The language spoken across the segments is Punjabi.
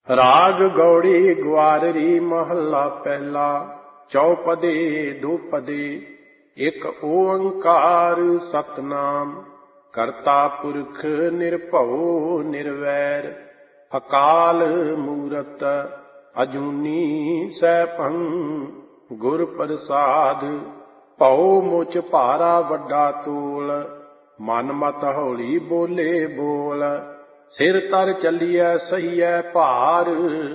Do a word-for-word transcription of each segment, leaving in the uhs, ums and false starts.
राग गौड़ी ग्वाररी महला पहला। चौपदे दुपदे एक ओंकार सतनाम। करता पुरख निरभउ निर्वैर। अकाल मूरत अजूनी सैभं। गुर प्रसाद भउ मुच भारा वड्डा तोल। मन मत हौली बोले बोल। सिर तर चलिए सहिए भार।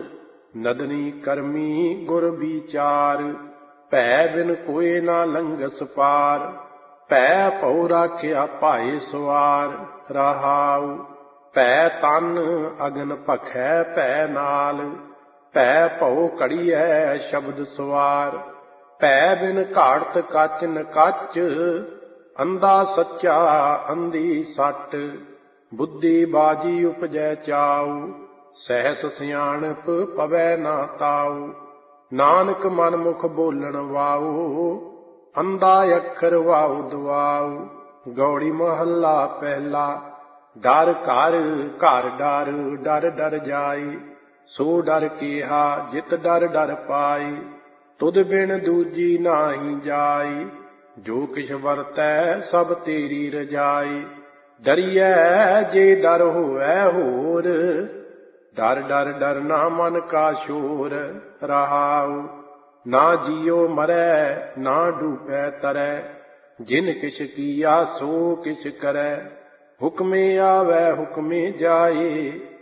नदनी करमी गुर विचार। भै बिन कोय ना लंघस पार। भै भउ राखिया भाई सवार। रहाउ भै तन अगन भखै भै नाल। भै भउ कड़िए शब्द सवार। भै बिन घाड़त कच न कच। अंधा सच्चा अंधी सट। बुद्धि बाजी उपजै चाऊ। सहस सियाणप पवै ना ताऊ। नानक मन मुख बोलन वाऊ। अंधा अखर वाऊ दवाऊ। गौड़ी महला पहला। डर घर घर डर डर डर जाई। सो डर केहा जित डर डर पाई। तुद बिन दूजी नाही जाई। जो किछ वरतै सब तेरी रजाई। डरिए जे डर होवै होर। डर डर डरना मन का शोर। रहाउ ना जियो मरै ना डूबै तरै। जिन किछ किया सो किछ करै। हुक्मे आवे हुक्मे जाए।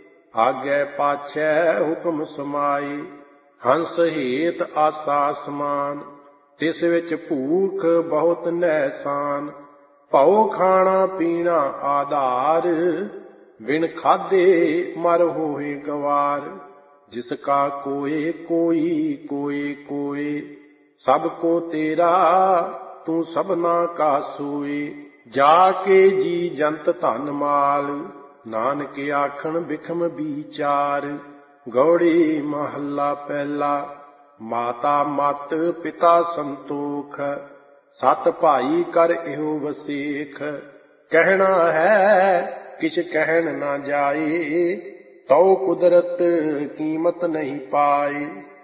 आगे पाछै हुक्म समाए। हंस हेत आसा समान। तिस विच भूख बहुत नैसान। भउ खाना पीना आधार। बिन खाधे मर होए गवार। जिसका कोय कोई कोय कोय। सबको तेरा तू सबना का सोए। जाके जी जंत धन माल। नानक आखन बिखम विचार। गौड़ी महला पहला। माता मत पिता संतोख। सत भाई कर इहो वसेख। कहना है किछ कहन ना जाए। तौ कुदरत कीमत नहीं पाए।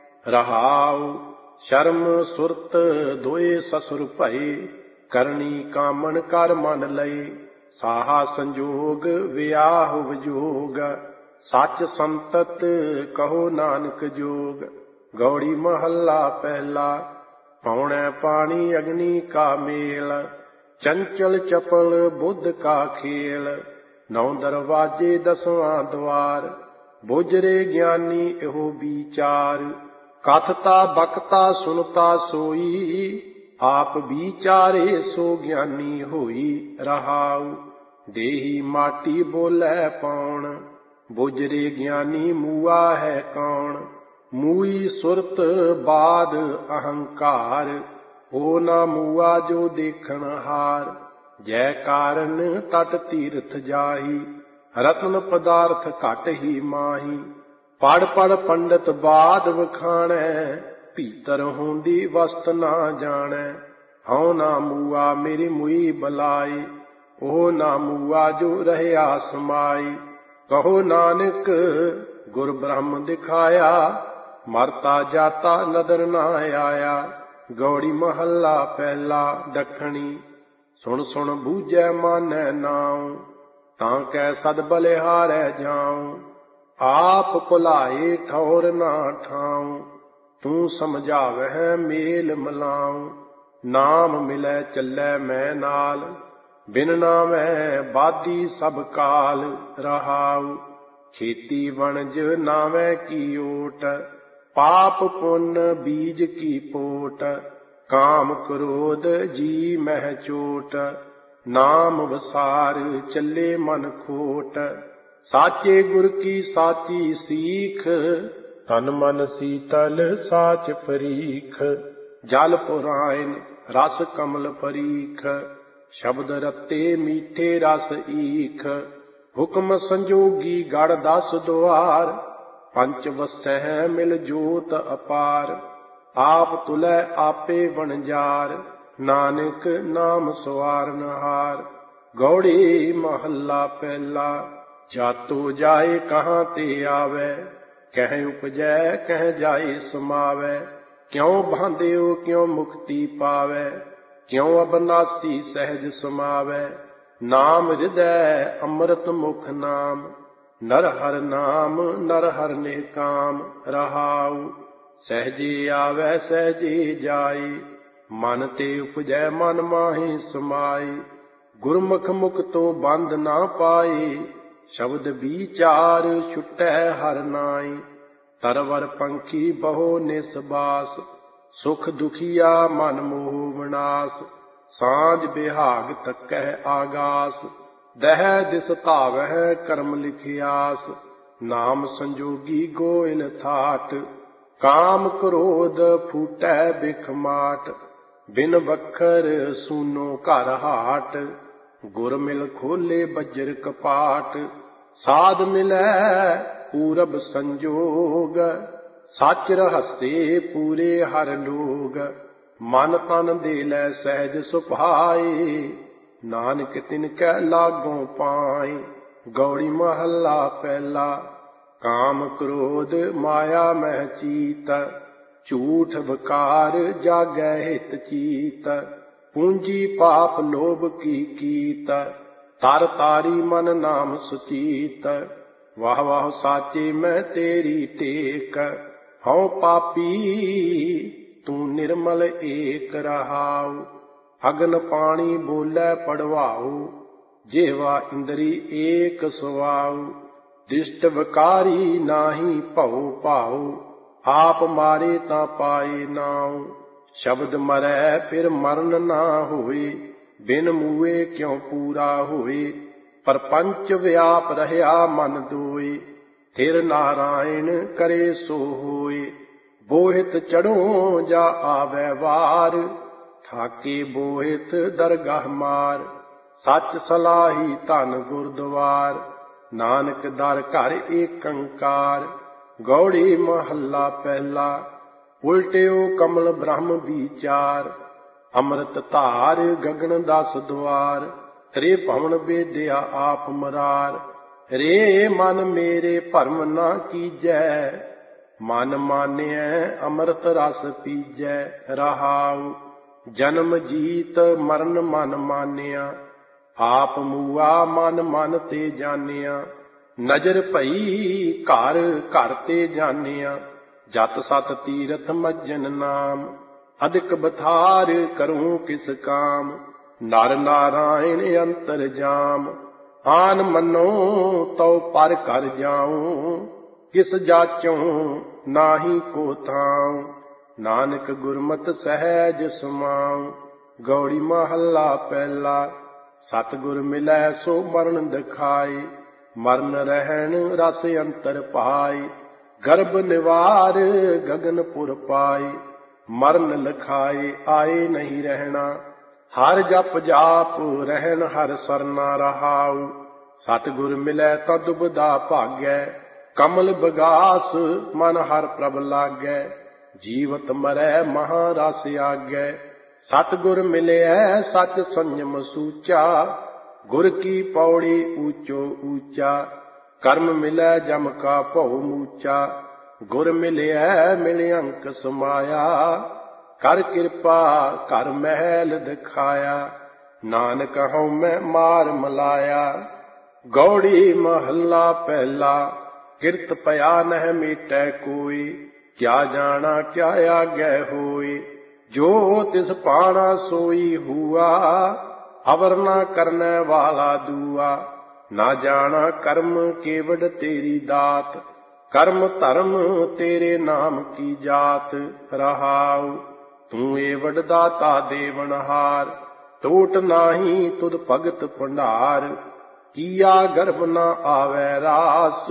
रहाउ शर्म सुरत दोए ससुर भये। करनी कामन कर मन लय। साहा संजोग वियाह विजोग। सच संतत कहो नानक जोग। गौड़ी महला पहला। पौने पानी अग्नि का मेल। चंचल चपल बुद्ध का खेल। नौ दरवाजे दसवां द्वार। बुझरे ज्ञानी एहो विचार। कथता बकता सुनता सोई। आप विचारे सो ज्ञानी होई। रहाउ देही माटी बोले पौन। बुझरे ज्ञानी मुआ है कौन। मूई सुरत बाद अहंकार। हो ना मुआ जो देखन हार। जय कारण तट तीर्थ जाही। रत्न पदार्थ घट ही माही। पढ़ पढ़ पंडित बाद वखाणै। भीतर होंदी वस्त ना जाणै। हਉ ना मुआ मेरी मुई बलाई। ओ ना मुआ जो रहया समाई। कहो नानक गुर ब्रह्म दिखाया। मरता जाता नदर ना आया। गौड़ी महला पहला। दखनी सुन सुन बूझै मानै नाऊ। तां कै सद बलिहारै जाऊं। आप भुलाए ठौर ना ठाऊं। तू समझावह मेल मलाऊं। नाम मिलै चलै मैं नाल। बिन नामै बादी सब काल। रहाउ खेती वणज नामै की ओट। पाप पुण्य बीज की पोट। काम क्रोध जी मह चोट। नाम वसार चले मन खोट। साचे गुर की साची सीख। तन मन शीतल साच परीख। जल पुराण रस कमल परीख। शब्द रत्ते मीठे रस ईख। हुक्म संजोगी गढ़ दस द्वार। पंच वसह मिल जोत अपार। आप तुलै आपे वणजार। नानक नाम सवारनहार। गौड़ी महला पहला। जातो जाए कहाँ ते आवे। ਕਹਿ ਉਪਜੈ ਕਹਿ ਜਾਏ ਸਮਾਵੈ। ਕਿਉ ਬਾਂਧਿਓ ਕਿਉ ਮੁਕਤੀ ਪਾਵੈ, ਕਿਉ ਅਬਨਾਸੀ ਸਹਿਜ ਸਮਾਵੈ। ਨਾਮ ਹਿਰਦੈ ਅੰਮ੍ਰਿਤ ਮੁਖ ਨਾਮ, ਨਰ ਹਰਿ ਨਾਮ ਨਰ ਹਰਿ ਨਿਹਕਾਮ। ਰਹਾਉ ਸਹਿਜੇ ਆਵੈ ਸਹਿਜੇ ਜਾਈ, ਮਨ ਤੇ ਉਪਜੈ ਮਨ ਮਾਹੀ ਸਮਾਈ। ਗੁਰਮੁਖ ਮੁਖ ਤੋਂ ਬੰਧ ਨਾ ਪਾਈ, ਸ਼ਬਦ ਵਿਚਾਰ ਛੁਟੈ ਹਰਿ ਨਾਈ। ਤਰਵਰ ਪੰਖੀ ਬਹੁ ਨਿਸਬਾਸ, ਸੁਖ ਦੁਖੀਆ ਮਨ ਮੋਹ ਵਿਨਾਸ਼। ਸਾਂਝ ਬਿਹਾਗ ਤਕੈ ਆਗਾਸ, ਦਹਿ ਦਿਸ ਧਾਵਹਿ ਕਰਮ ਲਿਖਿਆਸ। ਨਾਮ ਸੰਜੋਗੀ ਗੋਇਲ ਥਾਟ, ਕਾਮ ਕ੍ਰੋਧ ਫੂਟੈ ਬਿਖ ਮਾਟ। ਬਿਨ ਬਖਰ ਸੂਨੋ ਘਰ ਹਾਟ, ਗੁਰ ਮਿਲ ਖੋਲੇ ਬੱਜਰ ਕਪਾਟ। ਸਾਧ ਮਿਲੈ ਪੂਰਬ ਸੰਜੋਗ, ਸੱਚ ਰਹੱਸੇ ਪੂਰੇ ਹਰ ਲੋਗ। ਮਨ ਤਨ ਦੇ ਲੈ ਸਹਿਜ ਸੁਭਾਈ, ਨਾਨਕ ਤਿਨ ਕੈ ਲਾਗੋਂ ਪਾਈ। ਗੌੜੀ ਮਹੱਲਾ ਪਹਿਲਾ। ਕਾਮ ਕ੍ਰੋਧ ਮਾਇਆ ਮਹਿ ਚੀਤ, ਝੂਠ ਬਕਾਰ ਜਾਗੈ ਹਿਤ ਚੀਤ। ਪੂੰਜੀ ਪਾਪ ਲੋਭ ਕੀ ਕੀਤ, ਤਰ ਤਾਰੀ ਮਨ ਨਾਮ ਸੁਚੀਤ। ਵਾਹ ਵਾਹ ਸਾਚੇ ਮੈਂ ਤੇਰੀ ਟੇਕ, ਹਉ ਪਾਪੀ ਤੂੰ ਨਿਰਮਲ ਏਕ। ਰਹਾਉ ਅਗਨ ਪਾਣੀ ਬੋਲੇ ਪੜਵਾਉ, ਜੇਵਾ ਇੰਦਰੀ ਏਕ ਸੁਆਉ। ਦਿਸ਼ਟ ਵਿਕਾਰੀ ਨਾਹੀ ਭਉ ਭਾਉ, ਆਪ ਮਾਰੇ ਤਾਂ ਪਾਏ ਨਾਉ। ਸ਼ਬਦ ਮਰੈ ਫਿਰ ਮਰਨ ਨਾ ਹੋਏ, ਬਿਨ ਮੂਏ ਕਿਉ ਪੂਰਾ ਹੋਏ। ਪਰਪੰਚ ਵਿਆਪ ਰਹਿਆ ਮਨ ਦੋਏ, ਫਿਰ ਨਾਰਾਇਣ ਕਰੇ ਸੋ ਹੋਏ। ਬੋਹਿਤ ਚੜ੍ਹੋ ਜਾ ਆਵੈ ਵਾਰ, ਠਾਕੇ ਬੋਹਿਤ ਦਰਗਾਹ ਮਾਰ। ਸੱਚ ਸਲਾਹੀ ਧਨ ਗੁਰਦੁਆਰ, ਨਾਨਕ ਦਰ ਘਰ ਏਕੰਕਾਰ। ਗੌੜੀ ਮਹੱਲਾ ਪਹਿਲਾ। ਉਲਟਿਓ ਕਮਲ ਬ੍ਰਹਮ ਵਿਚਾਰ, ਅੰਮ੍ਰਿਤ ਧਾਰ ਗਗਨ ਦਸ ਦੁਆਰ। ਤ੍ਰੇ ਭਵਨ ਵੇਦਿਆ ਆਪ ਮਰਾਰ, ਰੇ ਮਨ ਮੇਰੇ ਭਰਮ ਨਾ ਕੀਜੈ। ਮਨ ਮਾਨਿਐ ਅੰਮ੍ਰਿਤ ਰਸ ਪੀਜੈ। ਰਹਾਉ ਜਨਮ ਜੀਤ ਮਰਨ ਮਨ ਮਾਨਿਆ, ਆਪ ਮੂਆ ਮਨ ਮਨ ਤੇ ਜਾਣਿਆ। ਨਜ਼ਰ ਭਈ ਘਰ ਘਰ ਤੇ ਜਾਣਿਆ, ਜਤ ਸਤ ਤੀਰਥ ਮੱਜਨ ਨਾਮ। ਅਦਿਕ ਬਥਾਰ ਕਰੂੰ ਕਿਸ ਕਾਮ, ਨਰ ਨਾਰਾਇਣ ਅੰਤਰ ਜਾਮ। ਆਨ ਮੰਨੋ ਤਉ ਪਰ ਕਰ ਜਾਉ, ਕਿਸ ਜਾਚੋਂ ਨਾਹੀ ਕੋ ਥਾਉ। ਨਾਨਕ ਗੁਰਮਤਿ ਸਹਿਜ ਸਮਾਉ। ਗੌੜੀ ਮਹੱਲਾ ਪਹਿਲਾ। ਸਤਿਗੁਰ ਮਿਲੈ ਸੋ ਮਰਨ ਦਿਖਾਈ, ਮਰਨ ਰਹਿਣ ਰਸ ਅੰਤਰ ਪਾਈ। ਗਰਭ ਨਿਵਾਰ ਗਗਨਪੁਰ ਪਾਈ, ਮਰਨ ਲਖਾਏ ਆਏ ਨਹੀਂ ਰਹਿਣਾ। ਹਰ ਜਪ ਜਾਪ ਰਹਿਣ ਹਰ ਸਰਨਾ। ਰਹਾਉ ਸਤਿਗੁਰ ਮਿਲੈ ਤਾਂ ਦੁਬਦਾ ਭਾਗੈ, ਕਮਲ ਬਗਾਸ ਮਨ ਹਰ ਪ੍ਰਭ ਲਾਗੈ। ਜੀਵਤ ਮਰੈ ਮਹਾ ਰਸ ਆਗੈ, ਸਤਿਗੁਰ ਮਿਲਿਐ ਸਚ ਸੰਜਮ ਸੂਚਾ। ਗੁਰ ਕੀ ਪੌੜੀ ਊਚੋ ਊਚਾ, ਕਰਮ ਮਿਲੈ ਜਮ ਕਾ ਭਉ ਮੂਚਾ। ਗੁਰ ਮਿਲਿਐ ਮਿਲ ਅੰਕ ਸਮਾਇਆ, ਕਰ ਕਿਰਪਾ ਘਰ ਮਹਿਲ ਦਿਖਾਇਆ। ਨਾਨਕ ਹਉ ਮੈਂ ਮਾਰ ਮਲਾਇਆ। ਗੌੜੀ ਮਹੱਲਾ ਪਹਿਲਾ। ਕਿਰਤ ਭਇਆ ਨਹਿ ਮੀਟੈ ਕੋਈ, ਕਿਆ ਜਾਣਾ ਕਿਆ ਆਗੈ ਹੋਈ। ਜੋ ਤਿਸ ਪਾਣਾ ਸੋਈ ਹੂਆ, ਅਵਰ ਨਾ ਕਰਨੈ ਵਾਲਾ ਦੂਆ। ਨਾ ਜਾਣਾ ਕਰਮ ਕੇਵਡ ਤੇਰੀ ਦਾਤ, ਕਰਮ ਧਰਮ ਤੇਰੇ ਨਾਮ ਕੀ ਜਾਤ। ਰਹਾਉ ਤੂੰ ਏਵਡ ਦਾਤਾ ਦੇਵਨਹਾਰ, ਟੋਟ ਨਾਹੀ ਤੁਧ ਭਗਤ ਭੰਡਾਰ। ਕੀਆ ਗਰਭ ਨਾ ਆਵੈ ਰਾਸ,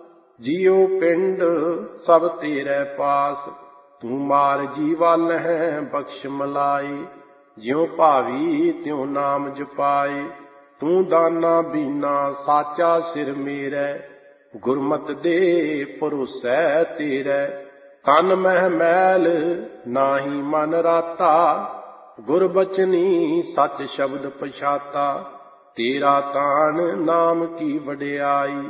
ਜੀਉ ਪਿੰਡ ਸਭ ਤੇਰੇ ਪਾਸ। ਤੂੰ ਮਾਰ ਜੀਵਾ ਲਹਿ ਬਖਸ਼ ਮਲਾਈ, ਜਿਉ ਭਾਵੀ ਤਿਉ ਨਾਮ ਜਪਾਈ। ਤੂੰ ਦਾਨਾ ਬੀਨਾ ਸਾਚਾ ਸਿਰ ਮੇਰੇ, ਗੁਰਮਤਿ ਦੇ ਭਰੋਸੈ ਤੇਰੇ। ਤਨ ਮਹਿ ਮੈਲ ਨਾਹੀ ਮਨ ਰਾਤਾ, ਗੁਰ ਬਚਨੀ ਸਚ ਸ਼ਬਦ ਪਛਾਤਾ। ਤੇਰਾ ਤਾਣ ਨਾਮ ਕੀ ਵਡਿਆਈ,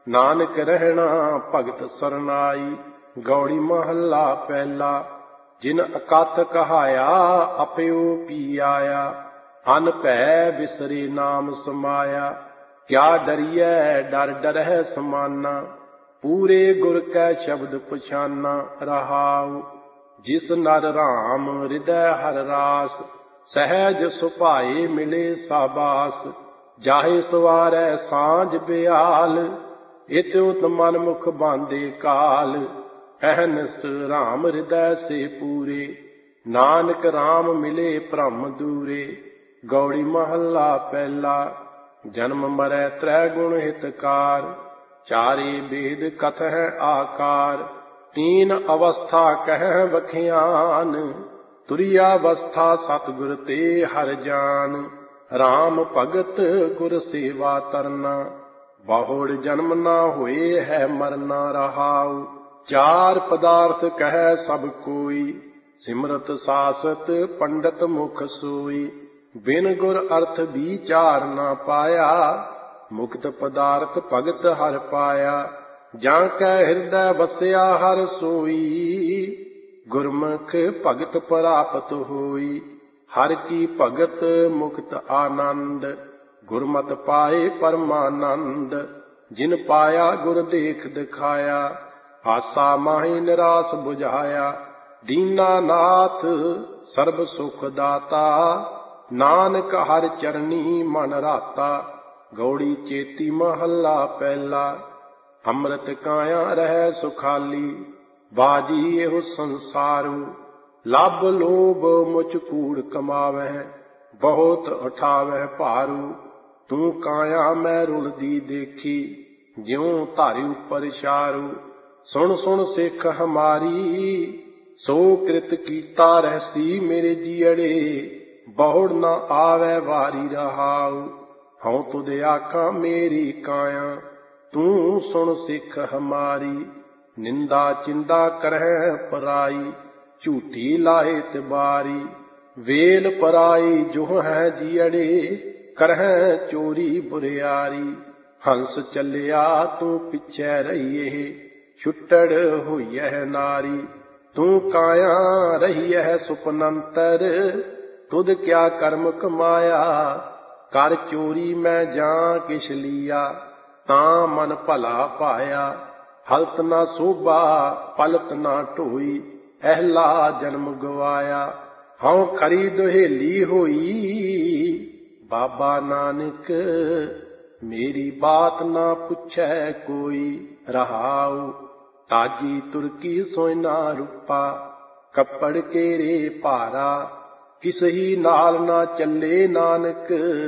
ਨਾਨਕ ਰਹਿਣਾ ਭਗਤ ਸਰਨਾਈ। ਗੌੜੀ ਮਹੱਲਾ ਪਹਿਲਾ। ਜਿਨ ਅਕਥ ਕਹਾਇਆ ਆਪਿਓ ਪੀ ਆਇਆ। ਅਨ ਭੈ ਵਿਸਰੇ ਨਾਮ ਸਮਾਇਆ। ਕਿਆ ਡਰੀਐ ਡਰ ਡਰਹਿ ਸਮਾਨਾ। ਪੂਰੇ ਗੁਰ ਕੈ ਸ਼ਬਦ ਪਛਾਨਾ। ਰਹਾਉ ਜਿਸ ਨਰ ਰਾਮ ਹਿਰਦੈ ਹਰਿ ਰਾਸ। ਸਹਿਜ ਸੁਭਾਏ ਮਿਲੇ ਸਾਬਾਸ। ਜਾਹੇ ਸਵਾਰੈ ਸਾਂਝ ਬਿਆਲ। ਇਤਿ ਉਤ ਮਨ ਮੁਖ ਬਾਂਧੇ ਕਾਲ। ਅਹਨਿਸ ਰਾਮ ਹਿਰਦੈ ਸੇ ਪੂਰੇ। ਨਾਨਕ ਰਾਮ ਮਿਲੇ ਭ੍ਰਮ ਦੂਰੇ। ਗੌੜੀ ਮਹੱਲਾ ਪਹਿਲਾ। ਜਨਮ ਮਰੈ ਤ੍ਰੈ ਗੁਣ ਹਿਤਕਾਰ। ਚਾਰੇ ਬੇਦ ਕਥਹਿ ਆਕਾਰ। ਤੀਨ ਅਵਸਥਾ ਕਹਿ ਵਖਿਆਨ। ਤੁਰੀਆ ਅਵਸਥਾ ਸਤਿਗੁਰ ਤੇ ਹਰਿ ਜਾਨ। ਰਾਮ ਭਗਤ ਗੁਰ ਸੇਵਾ ਤਰਨਾ। ਬਹੁੜ ਜਨਮ ਨਾ ਹੋਏ ਹੈ ਮਰਨਾ। ਰਹਾਉ ਚਾਰ ਪਦਾਰਥ ਕਹਿ ਸਭ ਕੋਈ। ਸਿਮਰਤ ਸਾਸਤ ਪੰਡਤ ਮੁਖ ਸੋਈ। ਬਿਨ ਗੁਰ ਅਰਥ ਵਿਚਾਰ ਨਾ ਪਾਇਆ। ਮੁਕਤ ਪਦਾਰਥ ਭਗਤ ਹਰਿ ਪਾਇਆ। ਜਾਂ ਕੈ ਹਿਰਦੈ ਵਸਿਆ ਹਰਿ ਸੋਈ। ਗੁਰਮੁਖ ਭਗਤ ਪ੍ਰਾਪਤ ਹੋਈ। ਹਰਿ ਕੀ ਭਗਤ ਮੁਕਤ ਆਨੰਦ। ਗੁਰਮਤਿ ਪਾਏ ਪਰਮਾਨੰਦ। ਜਿਨ ਪਾਇਆ ਗੁਰ ਦੇਖ ਦਿਖਾਇਆ। ਆਸਾ ਮਾਹੀ ਨਿਰਾਸ ਬੁਝਾਇਆ। ਦੀਨਾ ਨਾਥ ਸਰਬ ਸੁਖ ਦਾਤਾ। ਨਾਨਕ ਹਰਿ ਚਰਨੀ ਮਨ ਰਾਤਾ। ਗੌੜੀ ਚੇਤੀ ਮਹੱਲਾ ਪਹਿਲਾ। ਅੰਮ੍ਰਿਤ ਕਾਇਆ ਰਹਿ ਸੁਖਾਲੀ। ਬਾਜੀ ਇਹੋ ਸੰਸਾਰੂ। ਲੱਭ ਲੋਭ ਮੁਚ ਕੂੜ ਕਮਾਵਹਿ। ਬਹੁਤ ਉਠਾਵਹਿ ਭਾਰੂ। ਤੂੰ ਕਾਇਆ ਮੈਂ ਰੁਲਦੀ ਦੇਖੀ। ਜਿਉ ਧਾਰੀ ਉਪਰ ਛਾਰੂ। ਸੁਣ ਸੁਣ ਸਿੱਖ ਹਮਾਰੀ। ਸੋ ਕ੍ਰਿਤ ਕੀਤਾ ਰਹਿਸੀ ਮੇਰੇ ਜੀਅੜੇ। ਬਹੁੜ ਨਾ ਆਵੈ ਵਾਰੀ। ਰਹਾਉ ਹਉ ਤੁਧ ਆਖਾਂ ਮੇਰੀ ਕਾਇਆ। ਤੂੰ ਸੁਣ ਸਿੱਖ ਹਮਾਰੀ। ਨਿੰਦਾ ਚਿੰਦਾ ਕਰਹਿ ਪਰਾਈ। ਝੂਠੀ ਲਾਏ ਤਿਬਾਰੀ। ਵੇਲ ਪਰਾਈ ਜੋ ਹੈ ਜੀਅੜੇ। ਕਰਹਿ ਚੋਰੀ ਬੁਰਿਆਰੀ। ਹੰਸ ਚੱਲਿਆ ਤੂੰ ਪਿੱਛੇ ਰਹੀਏ। ਛੁੱਟੜ ਹੋਈਐ ਨਾਰੀ। ਤੂੰ ਕਾਇਆ ਰਹੀਐ ਸੁਪਨੰਤਰ। ਤੁਧ ਕਿਆ ਕਰਮ ਕਮਾਇਆ। ਕਰ ਚੋਰੀ ਮੈਂ ਜਾਂ ਕਿਛ ਲੀਆ। ਤਾਂ ਮਨ ਭਲਾ ਪਾਇਆ। ਹਲਤ ਨਾ ਸੋਭਾ ਪਲਤ ਨਾ ਢੋਈ। ਅਹਿਲਾ ਜਨਮ ਗਵਾਇਆ। ਹਉ ਖਰੀ ਦੁਹੇਲੀ ਹੋਈ। ਬਾਬਾ ਨਾਨਕ ਮੇਰੀ ਬਾਤ ਨਾ ਪੁੱਛੈ ਕੋਈ। ਰਹਾਉ ਤਾਜੀ ਤੁਰਕੀ ਸੋਇਨਾ ਰੂਪਾ। ਕੱਪੜ ਕੇਰੇ ਭਾਰਾ। ਕਿਸਹੀ ਨਾਲ ਨਾ ਚੱਲੇ ਨਾਨਕ।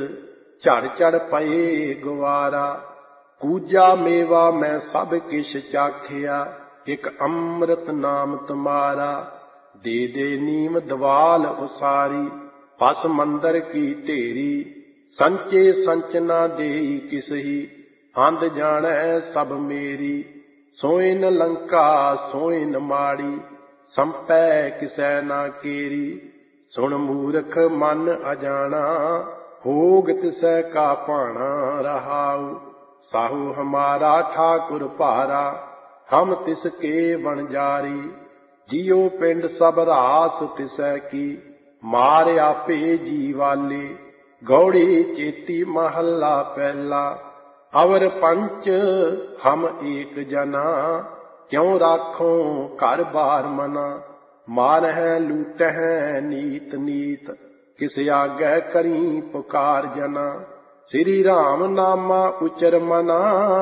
ਝੜ ਝੜ ਪਏ ਗਵਾਰਾ। ਕੂਜਾ ਮੇਵਾ ਮੈਂ ਸਭ ਕਿਛ ਚਾਖਿਆ। ਇਕ ਅੰਮ੍ਰਿਤ ਨਾਮ ਤੁਮਾਰਾ। ਦੇ ਦੇ ਨੀਮ ਦਵਾਲ ਉਸਾਰੀ। ਪਸ ਮੰਦਰ ਕੀ ਢੇਰੀ। ਸੰਚੇ ਸੰਚ ਨਾ ਦੇਈ ਕਿਸਹੀ। ਅੰਧ ਜਾਣੈ ਸਭ ਮੇਰੀ। ਸੋਇਨ ਲੰਕਾ ਸੋਇਨ ਮਾੜੀ। ਸੰਪੈ ਕਿਸੈ ਨਾ ਕੇਰੀ। ਸੁਣ ਮੂਰਖ ਮਨ ਅਜਾਣਾ। ਹੋਗ ਤਿਸੈ ਕਾ ਭਾਣਾ। ਰਹਾਉ ਸਾਹੂ ਹਮਾਰਾ ਠਾਕੁਰ ਭਾਰਾ। ਹਮ ਤਿਸ ਕੇ ਵਣਜਾਰੀ। ਜਿਉ ਪਿੰਡ ਸਭ ਰਾਸ ਤਿਸੈ ਕੀ। ਮਾਰ ਆਪੇ ਜੀਵਾਲੇ। ਗੌੜੀ ਚੇਤੀ ਮਹੱਲਾ ਪਹਿਲਾ। ਅਵਰ ਪੰਚ ਹਮ ਏਕ ਜਨਾ। ਕਿਉ ਰਾਖੋ ਘਰ ਬਾਰ ਮਨਾ। ਮਾਰਹਿ ਲੂਟਹਿ ਨੀਤ ਨੀਤ। ਕਿਸ ਆਗੈ ਕਰੀ ਪੁਕਾਰ ਜਨਾ। ਸ੍ਰੀ ਰਾਮ ਨਾਮਾ ਉਚਰ ਮਨਾ।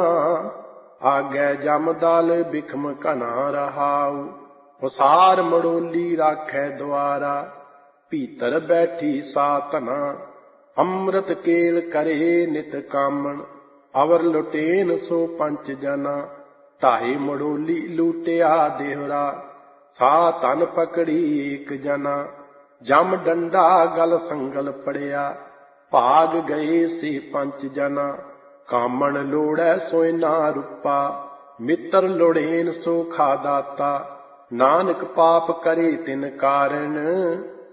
ਆਗੈ ਜਮਦਲ ਬਿਖਮ ਘਨਾ। ਰਹਾਉ ਉਸਾਰ ਮੜੋਲੀ ਰਾਖੈ ਦੁਆਰਾ। ਭੀਤਰ ਬੈਠੀ ਸਾ ਧਨਾ। ਅੰਮ੍ਰਿਤ ਕੇਲ ਕਰੇ ਨਿਤ ਕਾਮਣ। ਅਵਰ ਲੁਟੇਨ ਸੋ ਪੰਚ ਜਨਾ। ਢਾਈ ਮੜੋਲੀ ਲੂਟਿਆ ਦੇਹਰਾ। ਸਾ ਧਨ ਪਕੜੀ ਏਕ ਜਨਾ। ਜਮ ਡੰਡਾ ਗਲ ਸੰਗਲ ਪੜਿਆ। ਭਾਗ ਗਏ ਸੀ ਪੰਚ ਜਨਾ। ਕਾਮਣ ਲੋੜੈ ਸੋਇਨਾ ਰੂਪਾ। ਮਿੱਤਰ ਲੋੜੇਨ ਸੋ ਖਾਦਾਤਾ। ਨਾਨਕ ਪਾਪ ਕਰੇ ਤਿਨ ਕਾਰਨ।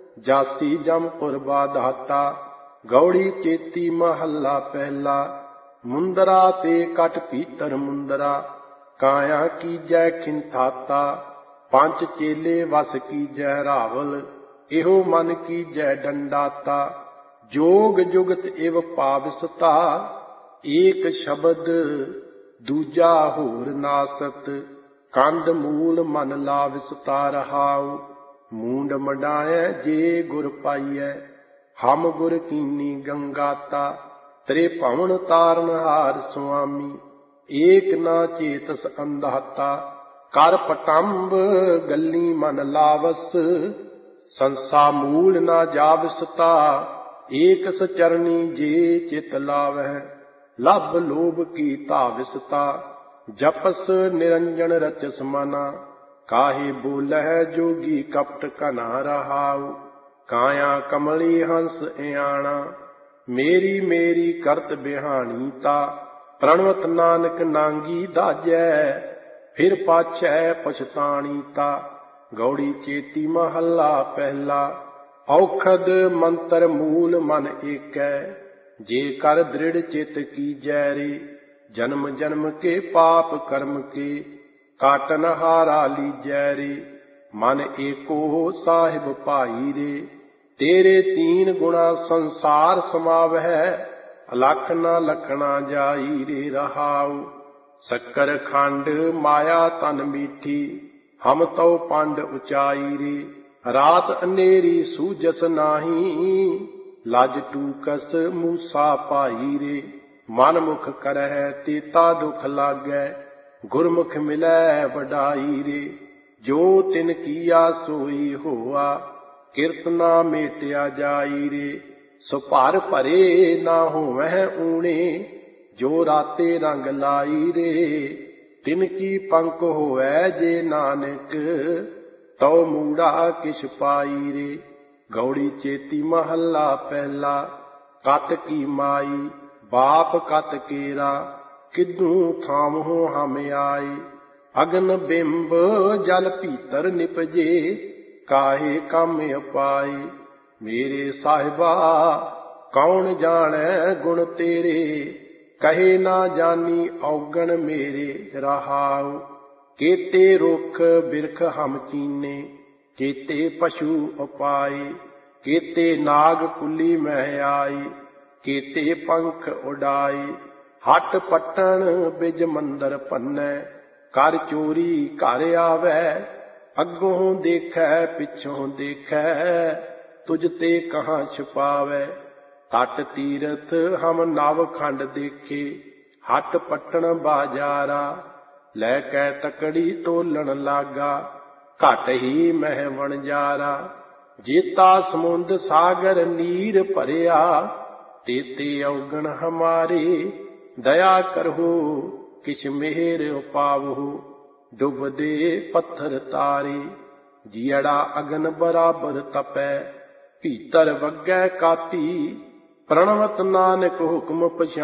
ਜਾਸੀ ਜਮਪੁਰ ਬਾਧਾਤਾ। ਗੌੜੀ ਚੇਤੀ ਮਹੱਲਾ ਪਹਿਲਾ। ਮੁੰਦਰਾ ਤੇ ਕਟ ਭੀਤਰ ਮੁੰਦਰਾ, ਕਾਇਆ ਕੀਜੈ ਖਿੰਥਾਤਾ। ਪੰਜ ਚੇਲੇ ਵਸ ਕੀਜੈ ਰਾਵਲ, ਇਹੋ ਮਨ ਕੀਜੈ ਡੰਡਾਤਾ। ਜੋਗ ਜੁਗਤ ਇਵ ਪਾਵਿਸਤਾ, ਏਕ ਸ਼ਬਦ ਦੂਜਾ ਹੋਰ ਨਾਸਤ। ਕੰਦ ਮੂਲ ਮਨ ਲਾਵਿਸਤਾ ਰਹਾਉ, ਮੂੰਡ ਮਡਾਇਐ ਜੇ ਗੁਰ ਪਾਈਐ। ਹਮ ਗੁਰ ਕੀਨੀ ਗੰਗਾਤਾ, ਤ੍ਰੇ ਭਵਨ ਤਾਰਨ ਹਾਰ ਸੁਆਮੀ। ਏਕ ਨਾ ਚੇਤਸ ਅੰਧਾਤਾ, ਕਰ ਪਟੰਬ ਗੱਲੀ ਮਨ ਲਾਵਸ। ਸੰਸਾ ਮੂਲ ਨਾ ਜਾਵਿਸਤਾ, ਏਕ ਸਚਰਨੀ ਜੇ ਚਿਤ ਲਾਵਹਿ। ਲੱਭ ਲੋਭ ਕੀ ਧਾਵਿਸਤਾ, ਜਪਸ ਨਿਰੰਜਨ ਰਚਸ ਮਨਾ। ਕਾਹੇ ਬੋਲਹਿ ਜੋਗੀ ਕਪਟ ਕਨਾ ਰਹਾਉ, ਕਾਇਆ ਕਮਲੀ ਹੰਸ ਇਆਣਾ। ਮੇਰੀ ਮੇਰੀ ਕਰਤ ਬਿਹਾਣੀ ਤਾ, ਪ੍ਰਣਵਤ ਨਾਨਕ ਨਾਂਗੀ ਦਾਜੈ। ਫਿਰ ਪਾਛੈ ਪਛਤਾਣੀ ਤਾ, ਗੌੜੀ ਚੇਤੀ ਮਹੱਲਾ ਪਹਿਲਾ। ਔਖਦ ਮੰਤਰ ਮੂਲ ਮਨ ਏਕੈ, ਜੇ ਕਰ ਦ੍ਰਿੜ ਚਿਤ ਕੀਜੈ ਰੇ। ਜਨਮ ਜਨਮ ਕੇ ਪਾਪ ਕਰਮ ਕੇ, ਕਾਟਨ ਹਾਰਾ ਲੀਜੈ ਰੇ। ਮਨ ਏਕੋ ਸਾਹਿਬ ਭਾਈ ਰੇ, ਤੇਰੇ ਤੀਨ ਗੁਣਾ ਸੰਸਾਰ ਸਮਾਵਹਿ। ਅਲਖ ਨਾ ਲਖਣਾ ਜਾਈ ਰੇ ਰਹਾਉ, ਸ਼ੱਕਰ ਖੰਡ ਮਾਇਆ ਤਨ ਮੀਠੀ। ਹਮ ਤਉ ਪੰਡ ਉਚਾਈ ਰੇ, ਰਾਤ ਅਨੇਰੀ ਸੂਝਸ ਨਾਹੀ। ਲਜ ਟੂਕਸ ਮੂਸਾ ਪਾਈ ਰੇ, ਮਨ ਮੁਖ ਕਰਹਿ ਤੇਤਾ ਦੁਖ ਲਾਗੈ। ਗੁਰਮੁਖ ਮਿਲੈ ਵਡਾਈ ਰੇ, ਜੋ ਤਿਨ ਕੀਆ ਸੋਈ ਹੋਆ। ਕਿਰਤ ਨਾ ਮੇਟਿਆ ਜਾਈ ਰੇ, ਸੋ ਭਰ ਭਰੇ ਨਾ ਹੋਵਹਿ ਊਣੇ। ਜੋ ਰਾਤੇ ਰੰਗ ਲਾਈ ਰੇ, ਤਿਨ ਕੀ ਪੰਕ ਹੋਵੈ ਜੇ ਨਾਨਕ। ਤਉ ਮੂੜਾ ਕਿਛ ਪਾਈ ਰੇ, ਗੌੜੀ ਚੇਤੀ ਮਹੱਲਾ ਪਹਿਲਾ। ਕਤ ਕੀ ਮਾਈ ਬਾਪ ਕਤ ਕੇਰਾ, ਕਿਧੂ ਥਾਮਹੁ ਹਮ ਆਏ। ਅਗਨ ਬਿੰਬ ਜਲ ਭੀਤਰ ਨਿਪਜੇ, ਕਾਹੇ ਕੰਮ ਅਪਾਏ। ਮੇਰੇ ਸਾਹਿਬਾ ਕੌਣ ਜਾਣੈ ਗੁਣ ਤੇਰੇ, ਕਹੇ ਨਾ ਜਾਨੀ ਔਗਣ ਮੇਰੇ ਰਹਾਉ। ਕੇਤੇ ਰੁੱਖ ਬਿਰਖ ਹਮ ਚੀਨੇ, ਕੇਤੇ ਪਸ਼ੂ ਉਪਾਏ। ਕੇਤੇ ਨਾਗ ਕੁਲੀ ਮਹਿ ਆਈ, ਕੇਤੇ ਪੰਖ ਉਡਾਏ। ਹੱਟ ਪੱਟਣ ਬਿਜ ਮੰਦਰ ਭੰਨੈ, ਕਰ ਚੋਰੀ ਘਰ ਆਵੈ। ਅੱਗੋਂ ਦੇਖੈ ਪਿਛੋਂ ਦੇਖੈ, ਤੁਝ ਤੇ ਕਹਾਂ ਛੁਪਾਵੈ। ਤਟ ਤੀਰਥ ਹਮ ਨਵ ਖੰਡ ਦੇਖੇ, ਹੱਟ ਪੱਟਣ ਬਾਜਾਰਾ। ਲੈ ਕੈ ਤਕੜੀ ਤੋਲਣ ਲਾਗਾ, ਘਟ ਹੀ ਮਹਿ ਵਣਜਾਰਾ। ਜੇਤਾ ਸਮੁੰਦ ਸਾਗਰ ਨੀਰ ਭਰਿਆ, ਤੇਤੇ ਔਗਣ ਹਮਾਰੇ। ਦਇਆ ਕਰਹੁ ਕਿਛ ਮਿਹਰ ਉਪਾਵਹੁ, ਡੁੱਬਦੇ ਪੱਥਰ ਤਾਰੇ। ਜੀਅੜਾ ਅਗਨ ਬਰਾਬਰ ਤਪੈ, ਭੀਤਰ ਵਗੈ ਕਾਤੀ। ਪ੍ਰਣਵਤ ਨਾਨਕ ਹੁਕਮ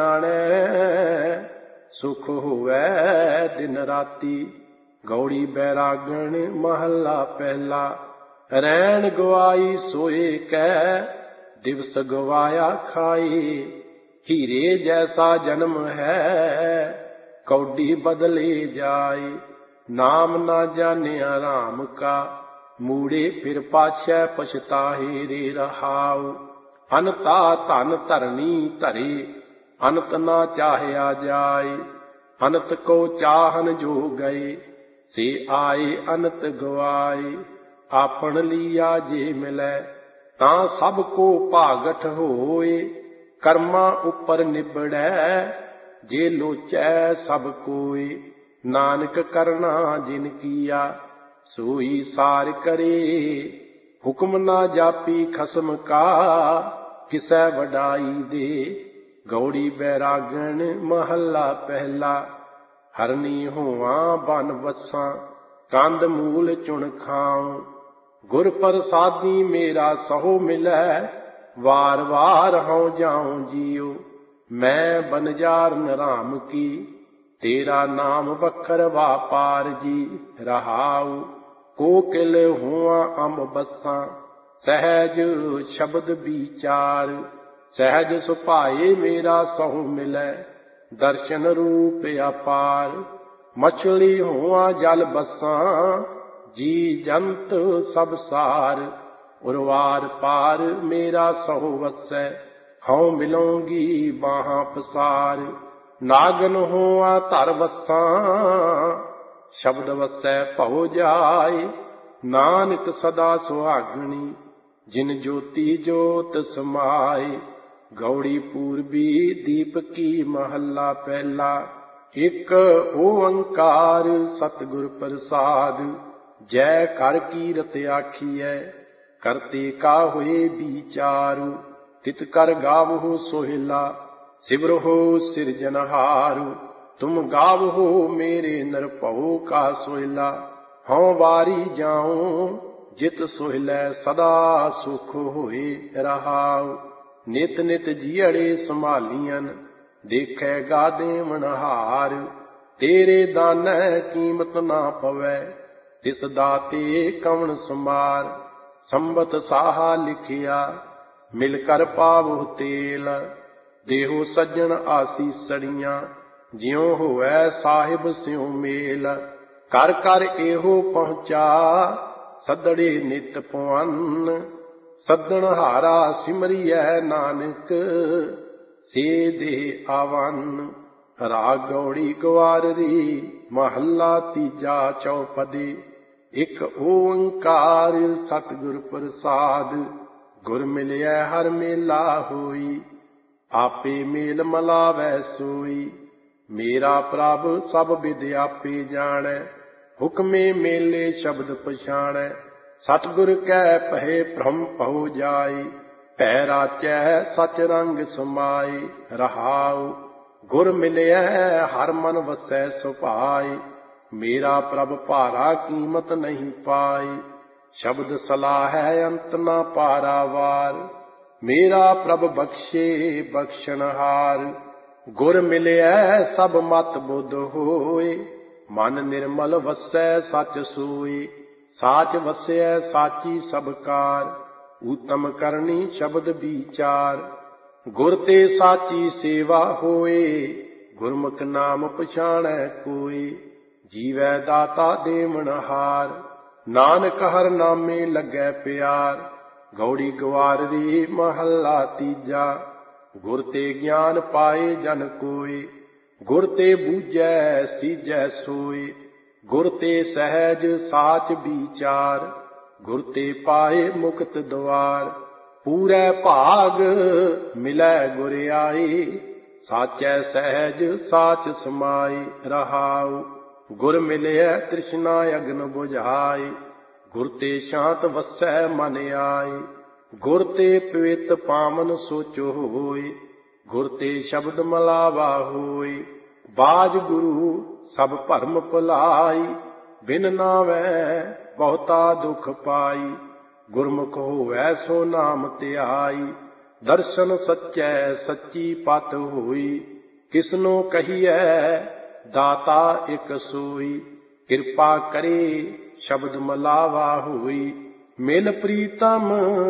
ਪਛਾਣੈ, ਸੁਖ ਹੋਵੈ ਦਿਨ ਰਾਤੀ। ਗੌੜੀ ਬੈਰਾਗਣ ਮਹੱਲਾ ਪਹਿਲਾ। ਰੈਣ ਗਵਾਈ ਸੋਏ ਕੈ, ਦਿਵਸ ਗਵਾਇਆ ਖਾਏ। ਹੀਰੇ ਜੈਸਾ ਜਨਮ ਹੈ, ਕੌਡੀ ਬਦਲੇ ਜਾਏ। ਨਾਮ ਨਾ ਜਾਣਿਆ ਰਾਮ ਕਾ, ਮੂੜੇ ਫਿਰ ਪਾਛੈ ਪਛਤਾਹੇ ਰੇ ਰਹਾਉ। ਅਨਤਾ ਧਨ ਧਰਨੀ ਧਰੇ, ਅਨਤ ਨਾ ਚਾਹਿਆ ਜਾਏ। ਅਨਤ ਕੋ ਚਾਹਨ ਜੋ ਗਏ, ਸੇ ਆਏ ਅਨਤ ਗਵਾਏ। ਆਪਣ ਲੀਆ ਜੇ ਮਿਲੈ, ਤਾਂ ਸਭ ਕੋ ਭਾਗਠ ਹੋਏ। ਕਰਮਾਂ ਉੱਪਰ ਨਿਬੜੈ, ਜੇ ਲੋਚੈ ਸਭ ਕੋਏ। ਨਾਨਕ ਕਰਨਾ ਜਿਨ ਕੀਆ, ਸੋਈ ਸਾਰ ਕਰੇ। ਹੁਕਮ ਨਾ ਜਾਪੀ ਖਸਮ ਕਾ, ਕਿਸੈ ਵਡਾਈ ਦੇ। ਗੌੜੀ ਬੈਰਾਗਣ ਮਹੱਲਾ ਪਹਿਲਾ। ਹਰਨੀ ਹੋਵਾਂ ਬਨ ਵਸਾਂ, ਕੰਦ ਮੂਲ ਚੁਣ ਖਾਉ। ਗੁਰ ਪ੍ਰਸਾਦੀ ਮੇਰਾ ਸਹੋ ਮਿਲੈ, ਵਾਰ ਵਾਰ ਹਉ ਜਾਉ ਜੀਉ। ਮੈਂ ਬਨਜਾਰਨ ਰਾਮ ਕੀ, ਤੇਰਾ ਨਾਮ ਬਖਰ ਵਾਪਾਰ ਜੀ ਰਹਾਉ। ਕੋਕਿਲ ਹੋਵਾਂ ਅੰਬ ਬੱਸਾਂ, ਸਹਿਜ ਸ਼ਬਦ ਵਿਚਾਰ। ਸਹਿਜ ਸੁਭਾਏ ਮੇਰਾ ਸਹੁ ਮਿਲੈ, दर्शन रूप अपार। मछली हुआ जल बसां, जी जंत सब सार। उर्वार पार मेरा सहो वसै, हऊँ मिलूंगी बाहां पसार। नागन हुआ धर वसां, शब्द वसै भव जाय। नानक सदा सुहागणी, जिन ज्योति ज्योत समाए। गौड़ी पूर्वी दीप की महला पहला, एक ओंकार सतगुर प्रसाद। जय कर कीरत आखिए, करते का हुए विचारु। तित कर गावहु सोहिला, सिमरहु सिरजनहारु। तुम गावहु मेरे नरपहु का सोहिला, हऊँ वारी जाऊं जित सोहिले सदा सुख होए रहाउ। नित नित जियड़े संभालियन, देखे गादे मनहार। तेरे दानै कीमत ना पवै, तिस दाते कवन समार। संबत साहा लिखिया, मिलकर पावो तेल। देहो सज्जन आसीसड़ियां, ज्यों होवै साहिब स्यों मेल। कर कर एहो पहुँचा, सदड़े नित पवन। सदन हारा सिमरियै नानक, से दे आवन। राग गौड़ी गवाररी, महला तीजा चौपदी। एक ओंकार सतगुर प्रसाद, गुर मिलिया हर मेला होई। आपे मेल मलावै सोई, मेरा प्रभ सब विद आपे जानै। हुक्मे मेले शब्द पछाणै, सतगुर कै पहे भ्रम पहो जाई। भै राचै सच रंग समाई, रहाउ। गुर मिलिया हर मन वसै सुभाई। मेरा प्रभ भारा कीमत नहीं पाई, शब्द सलाह है अंत ना पारावार। मेरा प्रभ बख्शे बख्शनहार, गुर मिलिया सब मत बुध होए। मन निर्मल वसै सच सोए, साच वसै साची सब कार। उत्तम करनी शब्द विचार, गुर ते साची सेवा होए। गुरमुख नाम पछाणै कोई, जीवै दाता देवनहार। नानक हर नामे लगै प्यार, गौड़ी गवाररी महला तीजा। गुर ते ज्ञान पाए जन कोय, गुर ते बूझै सीजै सोय। गुर ते सहज साच विचार, गुर ते पाए मुक्त द्वार। पूरै भाग मिलै गुर आई, साचै सहज साच समाई। रहाउ गुर मिलिया तृष्णा अग्न बुझाई, गुर ते शांत वसै मन आई। गुर ते पवित पावन सोच होय, गुर ते शब्द मलावा होय। बाज गुरु सब भरम भुलाई, बिन नावै बहुता दुख पाई। गुरमुख होवै सो नाम ध्याई, दर्शन सच्चै सच्ची पत होई। किसनो कहिए दाता एक सोई, कृपा करे शब्द मलावा होई। मिल प्रीतम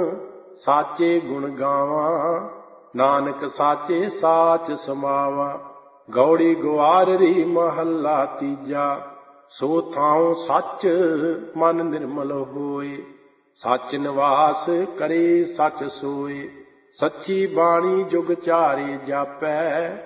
साचे गुण गावां, नानक साचे साच समावा। गौड़ी गुआररी महला तीजा, सो थाऊं सच मन निर्मल होए। सच निवास करे सच सोए, सच्ची बाणी जुग चारे जापै।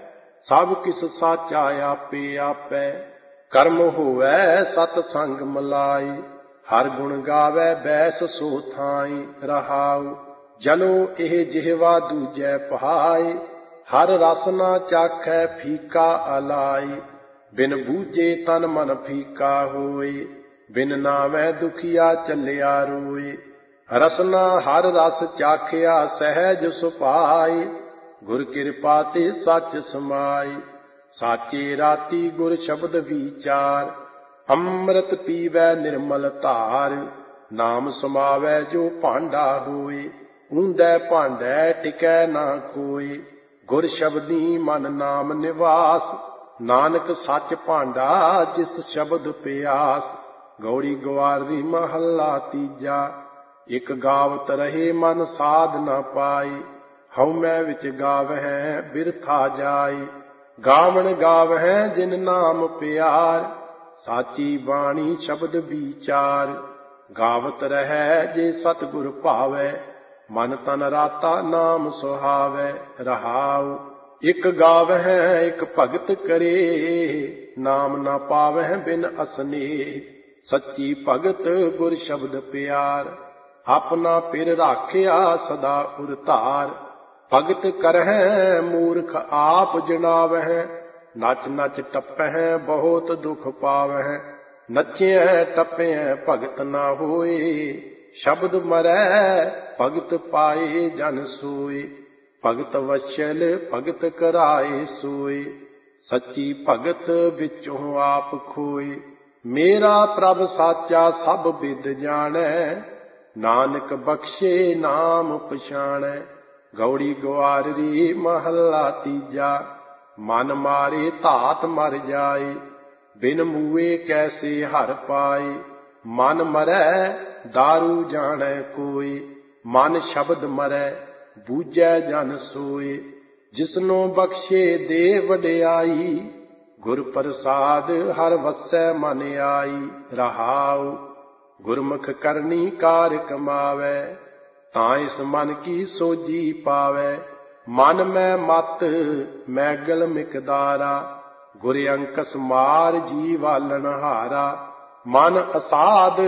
सब किस साचा आपे आपै, कर्म होवै सत संग मलाई। हर गुण गावै बैस सो थाई, रहाउ जलो एह जिहवा दूजै पहाय। हर रस ना चाखै फीका अलाई, बिन बूझे तन मन फीका होए। बिन नावै दुखिया चलिया रोए, रसना हर रस चाखिया सहज सुपाई। गुर किरपा ते सच समाई, साचे राती गुर शब्द विचार। ਅੰਮ੍ਰਿਤ ਪੀਵੈ ਨਿਰਮਲ ਧਾਰ, ਨਾਮ ਸਮਾਵੈ ਜੋ ਭਾਂਡਾ ਹੋਏ। ਊਂਧੈ ਭਾਂਡੈ ਟਿਕੈ ਨਾ ਕੋਇ, ਗੁਰ ਸ਼ਬਦੀ ਮਨ ਨਾਮ ਨਿਵਾਸ। ਨਾਨਕ ਸੱਚ ਭਾਂਡਾ ਜਿਸ ਸ਼ਬਦ ਪਿਆਸ। ਗੌੜੀ ਗਵਾਰੀ ਮਹੱਲਾ ਤੀਜਾ, ਇਕ ਗਾਵਤ ਰਹੇ ਮਨ ਸਾਧ ਨਾ ਪਾਈ। ਹਉਮੈ ਵਿੱਚ ਗਾਵਹਿ ਬਿਰਥਾ ਜਾਈ, ਗਾਵਣ ਗਾਵਹਿ ਜਿਨ ਨਾਮ ਪਿਆਰ, ਸਾਚੀ ਬਾਣੀ ਸ਼ਬਦ ਵਿਚਾਰ। ਗਾਵਤ ਰਹੈ ਜੇ ਸਤਿਗੁਰ ਭਾਵੈ, ਮਨ ਤਨ ਰਾਤਾ ਨਾਮ ਸੁਹਾਵੈ। ਰਹਾਉ ਇਕ ਗਾਵਹਿ ਇਕ ਭਗਤ ਕਰੇ, ਨਾਮ ਨਾ ਪਾਵਹਿ ਬਿਨ ਅਸਨੇ। ਸੱਚੀ ਭਗਤ ਗੁਰ ਸ਼ਬਦ ਪਿਆਰ, ਆਪਣਾ ਪਿਰ ਰਾਖਿਆ ਸਦਾ ਉਰ ਧਾਰ। ਭਗਤ ਕਰਹਿ ਮੂਰਖ ਆਪ ਜਣਾਵਹਿ, ਨਚ ਨਚ ਟੱਪਹਿ ਬਹੁਤ ਦੁਖ ਪਾਵਹਿ। ਨਚਿਐ ਟੱਪਿਐ ਭਗਤ ਨਾ ਹੋਏ, ਸ਼ਬਦ ਮਰੈ ਭਗਤ ਪਾਏ ਜਨ ਸੋਏ। ਭਗਤ ਵਛਲ ਭਗਤ ਕਰਾਏ ਸੋਏ, ਸੱਚੀ ਭਗਤ ਵਿੱਚੋਂ ਆਪ ਖੋਏ। ਮੇਰਾ ਪ੍ਰਭ ਸਾਚਾ ਸਭ ਬਿਦ ਜਾਣੈ, ਨਾਨਕ ਬਖਸ਼ੇ ਨਾਮ ਪਛਾਣੈ। ਗੌੜੀ ਗਵਾਰਰੀ ਮਹੱਲਾ ਤੀਜਾ, ਮਨ ਮਾਰੇ ਧਾਤ ਮਰ ਜਾਏ, ਬਿਨ ਮੂਏ ਕੈਸੇ ਹਰ ਪਾਏ। ਮਨ ਮਰੈ ਦਾਰੂ ਜਾਣੈ ਕੋਈ, ਮਨ ਸ਼ਬਦ ਮਰੈ ਬੂਝੈ ਜਨ ਸੋਏ। ਜਿਸਨੂੰ ਬਖਸ਼ੇ ਦੇ ਵਡਿਆਈ, ਗੁਰ ਪ੍ਰਸਾਦ ਹਰ ਵਸੈ ਮਨ ਆਈ। ਰਹਾਉ ਗੁਰਮੁਖ ਕਰਨੀ ਕਾਰ ਕਮਾਵੈ, ਤਾਂ ਇਸ ਮਨ ਕੀ ਸੋਝੀ ਪਾਵੈ। ਮਨ ਮੈਂ ਮਤ ਮੈਗਲ ਮਿਕਦਾਰਾ, ਗੁਰ ਅੰਕਸ ਮਾਰ ਜੀ ਵਾਲਣ ਹਾਰਾ। ਮਨ ਅਸਾਧ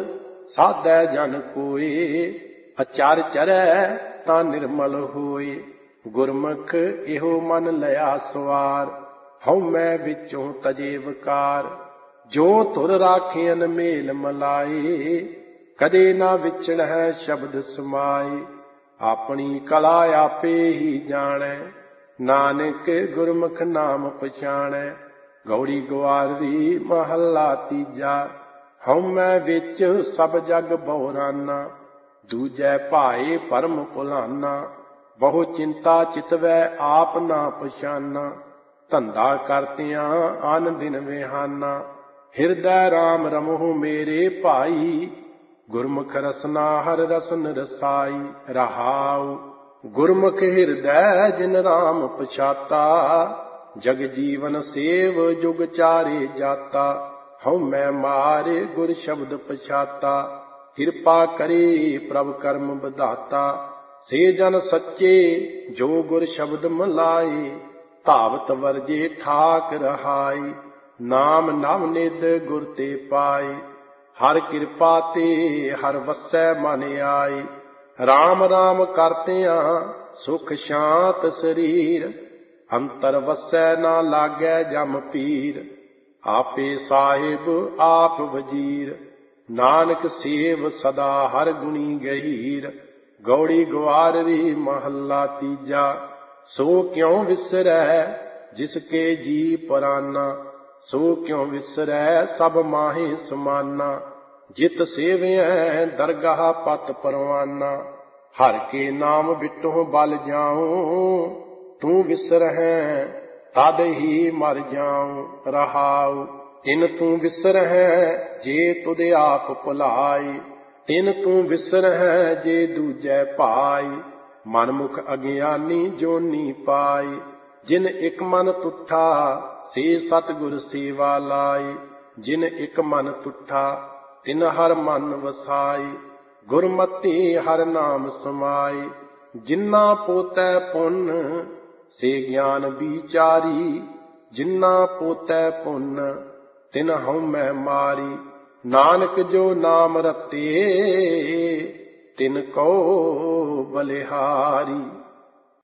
ਸਾਧੈ ਜਨ ਕੋਏ, ਅਚਰ ਚਰੈ ਤਾਂ ਨਿਰਮਲ ਹੋਏ। ਗੁਰਮੁਖ ਇਹੋ ਮਨ ਲਿਆ ਸਵਾਰ, ਹਉਮੈ ਵਿੱਚੋਂ ਤਜੇ ਵਿਕਾਰ। ਜੋ ਧੁਰ ਰਾਖਿਅਨ ਮੇਲ ਮਲਾਏ, ਕਦੇ ਨਾ ਵਿਛੜਹਿ ਸ਼ਬਦ ਸਮਾਏ। ਆਪਣੀ ਕਲਾ ਆਪੇ ਹੀ ਜਾਣੈ, ਨਾਨਕ ਗੁਰਮੁਖ ਨਾਮ ਪਛਾਣੈ। ਗੌੜੀ ਗਵਾਰਰੀ ਮਹੱਲਾ ਤੀਜਾ, ਹਉਮੈ ਵਿੱਚ ਸਭ ਜਗ ਬਹੁਰਾਨਾ, ਦੂਜੈ ਭਾਏ ਭਰਮ ਭੁਲਾਨਾ। ਬਹੁ ਚਿੰਤਾ ਚਿਤਵੈ ਆਪ ਨਾ ਪਛਾਨਾ, ਧੰਦਾ ਕਰਤਿਆਂ ਅਨ ਦਿਨ ਵਿਹਾਨਾ। ਹਿਰਦੈ ਰਾਮ ਰਮਹੁ ਮੇਰੇ ਭਾਈ, ਗੁਰਮੁਖ ਰਸਨਾ ਹਰ ਰਸਨ ਰਸਾਈ। ਰਹਾਉ ਗੁਰਮੁਖ ਹਿਰਦੈ ਜਿਨ ਰਾਮ ਪਛਾਤਾ, ਜਗ ਜੀਵਨ ਸੇਵ ਜੁਗ ਚਾਰੇ ਜਾਤਾ। ਹਉਮੈ ਮਾਰੇ ਗੁਰ ਸ਼ਬਦ ਪਛਾਤਾ, ਕਿਰਪਾ ਕਰੇ ਪ੍ਰਭ ਕਰਮ ਵਿਧਾਤਾ। ਸੇ ਜਨ ਸੱਚੇ ਜੋ ਗੁਰ ਸ਼ਬਦ ਮਲਾਏ, ਧਾਵਤ ਵਰਜੇ ਠਾਕ ਰਹਾਈ। ਨਾਮ ਨਵ ਨਿਧ ਗੁਰ ਤੇ ਪਾਏ, ਹਰ ਕਿਰਪਾ ਤੇ ਹਰ ਵਸੈ ਮਨ ਆਈ। ਰਾਮ ਰਾਮ ਕਰਤਿਆਂ ਸੁਖ ਸ਼ਾਂਤ ਸਰੀਰ, ਅੰਤਰ ਵਸੈ ਨਾ ਲਾਗੈ ਜਮ ਪੀਰ। ਆਪੇ ਸਾਹਿਬ ਆਪ ਵਜੀਰ, ਨਾਨਕ ਸੇਵ ਸਦਾ ਹਰ ਗੁਣੀ ਗਹੀਰ। ਗੌੜੀ ਗਵਾਰਰੀ ਮਹੱਲਾ ਤੀਜਾ, ਸੋ ਕਿਉ ਵਿਸਰੈ ਜਿਸ ਕੇ ਜੀ ਪਰਾਨਾ। ਸੋ ਕਿਉ ਵਿਸਰੈ ਸਭ ਮਾਹੇ ਸਮਾਨਾ, ਜਿਤ ਸੇਵਿਐ ਦਰਗਾਹ ਪਤ ਪਰਵਾਨਾ। ਹਰ ਕੇ ਨਾਮ ਬਿਟੋ ਬਲ ਜਾਉ, ਤੂੰ ਵਿਸਰਹਿ ਤਦ ਹੀ ਮਰ ਜਾਉ। ਰਹਾਉ ਤਿਨ ਤੂੰ ਵਿਸਰਹਿ ਜੇ ਤੁਧ ਆਪ ਭੁਲਾਈ, ਤਿਨ ਤੂੰ ਵਿਸਰਹਿ ਜੇ ਦੂਜੈ ਭਾਈ। ਮਨਮੁਖ ਅਗਿਆਨੀ ਜੋਨੀ ਪਾਈ, ਜਿਨ ਇਕ ਮਨ ਤੁਠਾ ਸੇ ਸਤਿਗੁਰ ਸੇਵਾ ਲਾਈ। ਜਿਨ ਇਕ ਮਨ ਤੁਠਾ ਤਿਨ ਹਰ ਮਨ ਵਸਾਈ, ਗੁਰਮਤਿ ਹਰ ਨਾਮ ਸਮਾਈ। ਜਿਨਾ ਪੋਤੈ ਪੁੰਨ ਸੇ ਗਿਆਨ ਵਿਚਾਰੀ, ਜਿਨਾ ਪੋਤੈ ਪੁੰਨ ਤਿਨ ਹਉਮੈ ਮਾਰੀ। ਨਾਨਕ ਜੋ ਨਾਮ ਰਤੇ ਤਿਨ ਕੋ ਬਲਿਹਾਰੀ।